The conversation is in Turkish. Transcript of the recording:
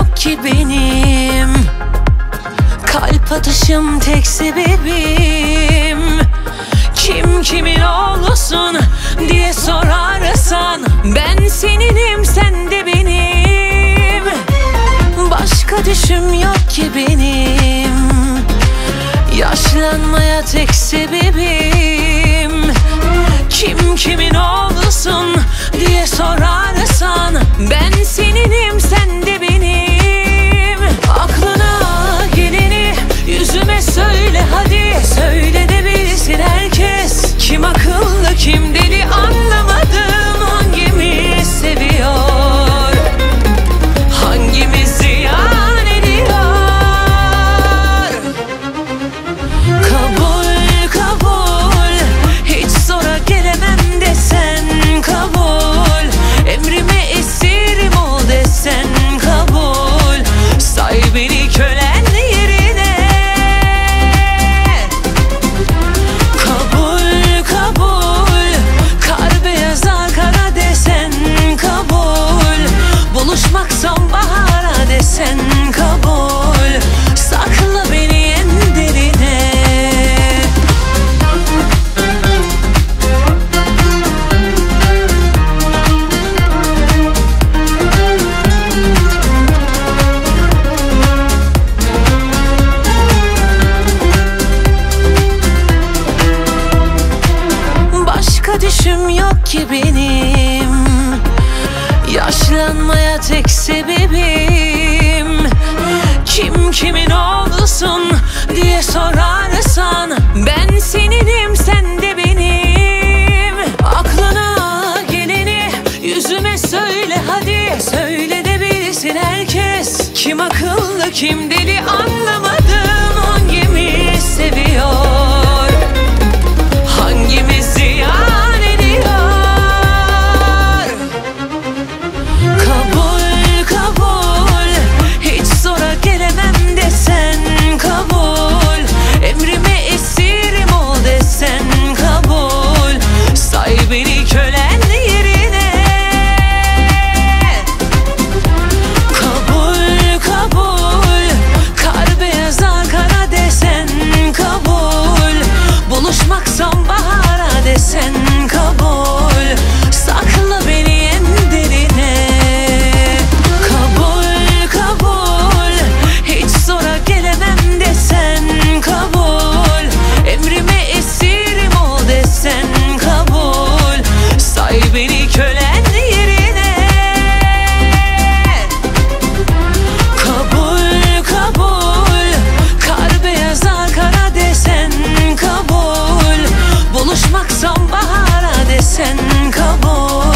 yok ki benim. Kalp atışım tek sebebim. Kim kimin olsun diye sorarsan, ben seninim, sen de benim. Başka düşüm yok ki benim. Yaşlanmaya tek sebebim. Kim kimin olsun diye sorarsan, ben seninim, sen de benim. Aklına geleni yüzüme söyle hadi. Söyle de bilsin herkes, kim akıllı kim deli anlamadım. Hangimiz seviyor, hangimiz ziyan ediyor. Kabul kabul, hiç zora gelemem desen kabul. Emrime esirim ol desen kabul. Say beni kölen yerine. Kabul kabul, kar beyazar kara desen kabul. Buluşmak sonbahara desen kabul. Sakla beni en derine. Başka düşüm yok ki benim. Yaşlanmaya tek sebebim. Kim kimin olsun diye sorarsan, ben seninim, sen de benim. Aklına geleni yüzüme söyle hadi. Söyle de bilsin herkes, kim akıllı kim deli anlamadım. Hangimiz seviyor, hangimiz ziyan ediyor. Kabul kabul, hiç zora gelemem desen kabul. Emrime esirim ol desen kabul. Say beni kölen yerine. Kabul kabul, kar beyazar kara desen kabul. Buluşmak sonbahara desen kabul. Sakla beni en derine. Kabul kabul, hiç zora gelemem desen kabul. Emrime esirim ol desen kabul. Say beni kölen yerine. Kabul kabul, kar beyazar kara desen kabul. Buluşmak sonbahara desen kabul.